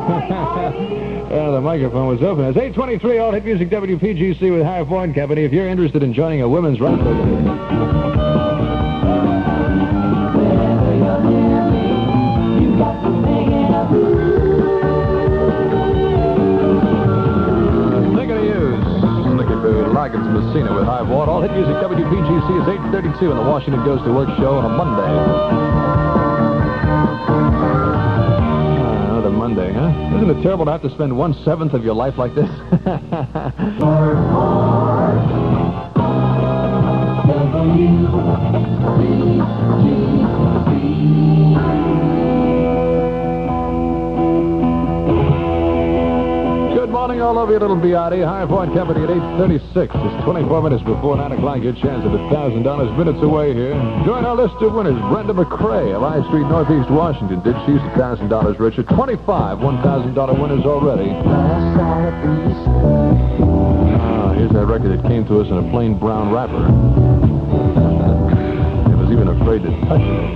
The microphone was open. It's 8:23, All Hit Music, WPGC with High Point Company. If you're interested in joining a women's raffle, Loggins Messina with High Point. All Hit Music, WPGC is 8:32 in the Washington Goes to Work show on a Monday. Another Monday, huh? Isn't it terrible to have to spend 1/7 of your life like this? All over you, little Biotti. High Point Company at 8:36. It's 24 minutes before 9 o'clock. Your chance at $1,000 minutes away here. Join our list of winners. Brenda McCrae of I Street, Northeast Washington. Did she's $1,000 richer. 25 $1,000 winners already. Here's that record that came to us in a plain brown wrapper. It was even afraid to touch it.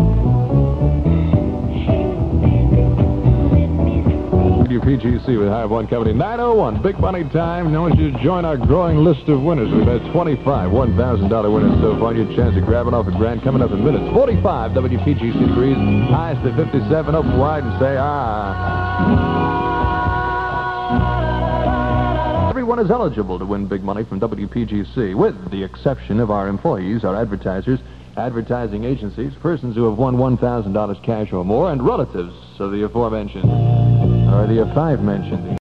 WPGC with High Point Company. 9:01, big money time. Now I want you to join our growing list of winners. We've had 25 $1,000 winners so far. Your chance of grabbing off a grand coming up in minutes. 45 WPGC degrees. Highs to 57. Open wide and say, Everyone is eligible to win big money from WPGC, with the exception of our employees, our advertisers, advertising agencies, persons who have won $1,000 cash or more, and relatives of the aforementioned, or the five mentioned.